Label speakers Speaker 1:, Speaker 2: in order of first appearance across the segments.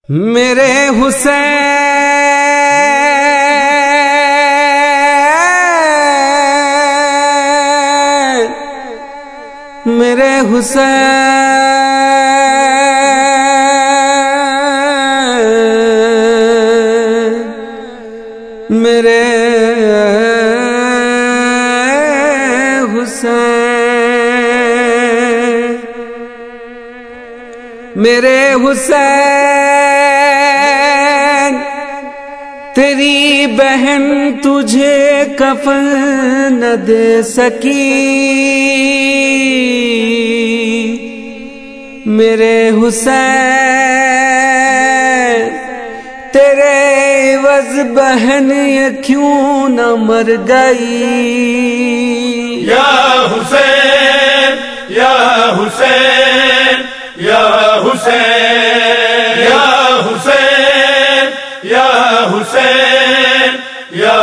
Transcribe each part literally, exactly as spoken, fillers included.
Speaker 1: میرے حسین میرے حسین میرے حسین میرے حسین تیری بہن تجھے کفن نہ دے سکی، میرے حسین تیرے عوض بہن یہ کیوں نہ مر گئی؟
Speaker 2: یا حسین یا حسین یا حسین یا حسین یا حسین یا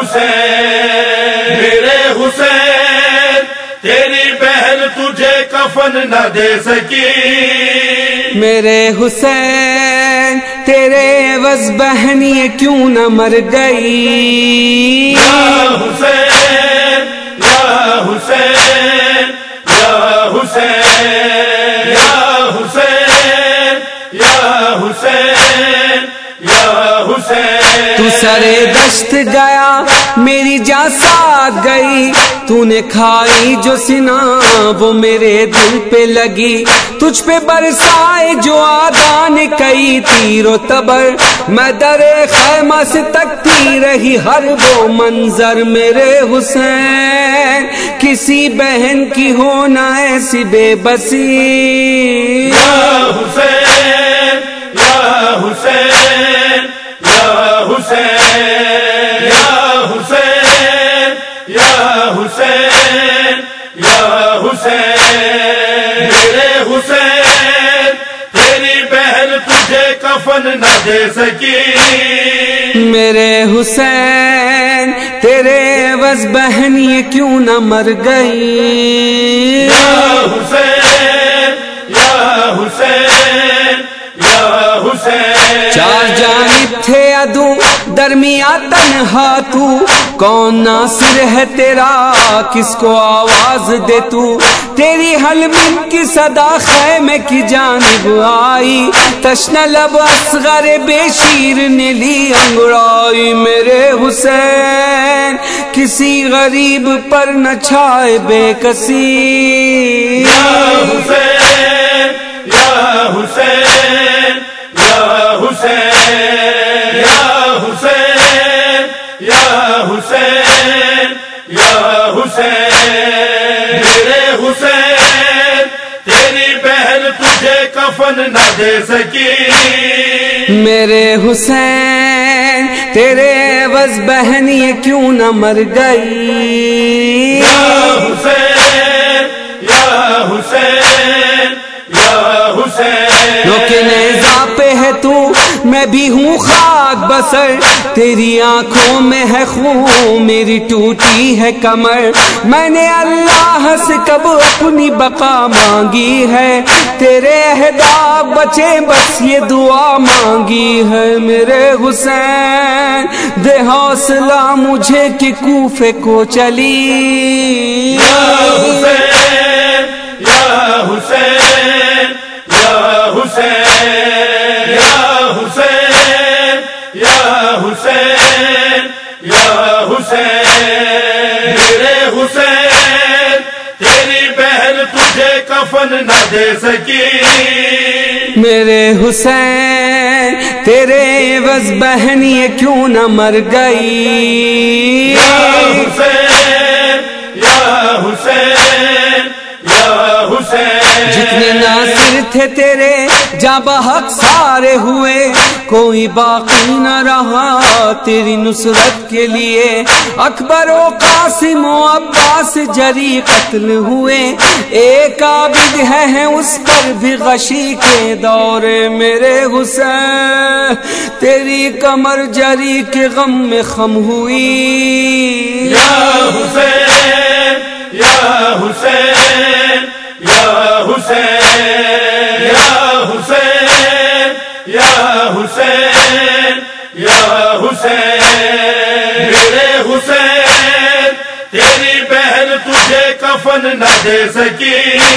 Speaker 2: حسین میرے حسین تیری بہن تجھے کفن نہ دے سکی،
Speaker 1: میرے حسین تیرے عوض بہن یہ کیوں نہ مر گئی؟
Speaker 2: یا حسین یا حسین یا حسین یا حسین یا حسین یا حسین
Speaker 1: تو سرے دشت گیا میری جان ساتھ گئی، تو نے کھائی جو سنا وہ میرے دل پہ لگی، تجھ پہ برسائے جو آدان کئی تیر و تبر، میں در خیمہ سے تکتی رہی ہر وہ منظر، میرے حسین کسی بہن کی ہونا ایسی بے بسی۔
Speaker 2: یا حسین یا حسین یا حسین یا حسین یا حسین یا حسین میرے حسین تیری بہن تجھے کفن نہ دے سکی،
Speaker 1: میرے حسین تیرے عوض بہن یہ کیوں نہ مر گئی؟
Speaker 2: یا حسین یا حسین یا حسین
Speaker 1: چار جانب تھے عدو درمیان تنہا تو، کون ناصر ہے تیرا کس کو آواز دے تو، تیری حلم کی صدا خیمے کی جانب آئی، تشنہ لب اصغر بے شیر نے لی انگڑائی، میرے حسین کسی غریب پر نہ چھائے بے کسی۔
Speaker 2: یا حسین یا حسین یا حسین یا حسین یا حسین یا حسین میرے حسین تیری بہن تجھے کفن نہ دے سکی،
Speaker 1: میرے حسین تیرے عوض بہن یہ کیوں نہ مر گئی؟
Speaker 2: یا حسین یا حسین یا حسین
Speaker 1: روکے نیزہ پہ ہے تو میں بھی ہوں خاک بسر، تیری آنکھوں میں ہے خون میری ٹوٹی ہے کمر، میں نے اللہ سے کب اپنی بقا مانگی ہے، تیرے اہداف بچے بس یہ دعا مانگی ہے، میرے حسین دے حوصلہ مجھے کہ کوفے کو چلی۔
Speaker 2: یا حسین یا حسین یا حسین یا حسین یا حسین یا حسین میرے حسین تیری بہن تجھے کفن نہ دے سکی،
Speaker 1: میرے حسین تیرے عوض بہن یہ کیوں نہ مر گئی؟
Speaker 2: یا حسین یا حسین یا حسین
Speaker 1: جتنے ناصر تھے تیرے جاں بحق سارے ہوئے، کوئی باقی نہ رہا تیری نصرت کے لیے، اکبر و قاسم و عباس جری قتل ہوئے، ایک عابد ہے, ہے اس پر بھی غشی کے دور، میرے حسین تیری کمر جری کے غم میں خم ہوئی۔
Speaker 2: یا حسین یا حسین یا حسین یا حسین یا حسین یا حسین میرے حسین تیری بہن تجھے کفن نہ دے سکی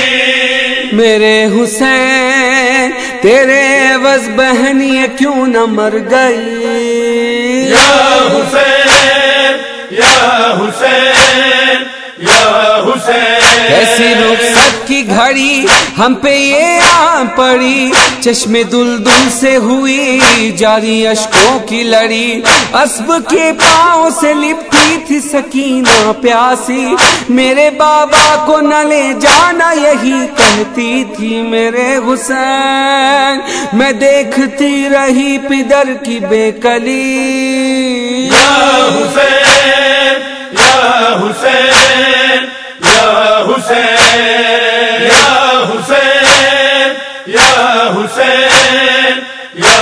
Speaker 1: میرے حسین تیرے عوض بہن یہ کیوں نہ مر گئی
Speaker 2: یا حسین یا حسین یا حسین
Speaker 1: ایسی رخصت کی گھڑی ہم پہ یہ آ پڑی چشم دلدل سے ہوئی جاری اشکوں کی لڑی اسب کے پاؤں سے لپٹی تھی سکینہ پیاسی میرے بابا کو نہ لے جانا یہی کہتی تھی میرے حسین میں دیکھتی رہی پدر کی بے کلی
Speaker 2: یا حسین یا حسین یا حسین یا حسین یا حسین یا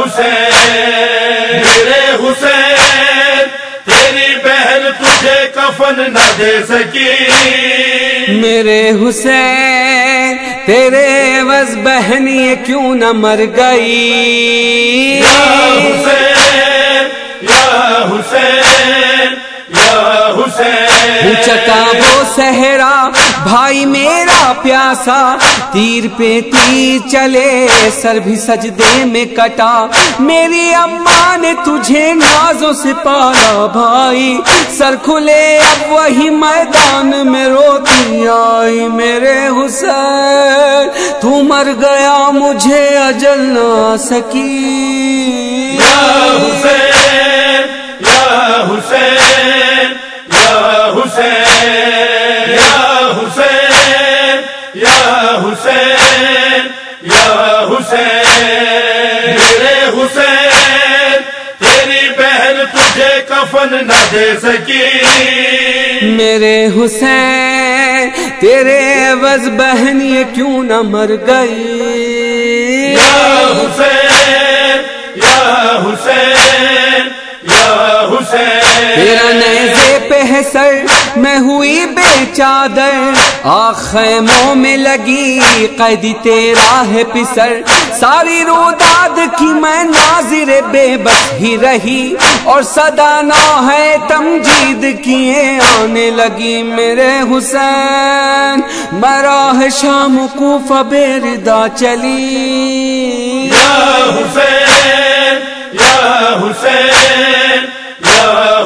Speaker 2: حسین میرے حسین تیری بہن تجھے کفن نہ دے سکی
Speaker 1: میرے حسین تیرے عوض بہن یہ کیوں نہ مر گئی
Speaker 2: یا حسین یا حسین یا حسین
Speaker 1: پوچھتا وہ صحرا بھائی میرا پیاسا تیر پہ تیر چلے سر بھی سجدے میں کٹا میری اماں نے تجھے نازوں سے پالا بھائی سر کھلے اب وہی میدان میں روتی آئی میرے حسین تو مر گیا مجھے اجل نہ سکی
Speaker 2: یا حسین یا حسین یا حسین یا حسین یا حسین یا حسین میرے حسین تیری بہن تجھے کفن نہ دے سکی
Speaker 1: میرے حسین تیرے عوض بہن یہ کیوں نہ مر گئی
Speaker 2: یا حسین یا حسین یا حسین
Speaker 1: تیرا نیزے پہ ہے سر میں ہوئی بے چادر آخ خیموں میں لگی قیدی تیرا ہے پسر ساری روداد کی میں ناظر بے بس ہی رہی اور صدا نہ ہے تمجید کیے آنے لگی میرے حسین مراہ شام کوفہ بے ردا چلی
Speaker 2: یا حسین یا حسین یا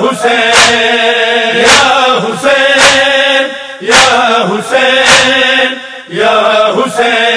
Speaker 2: حسین یا حسین یا حسین یا حسین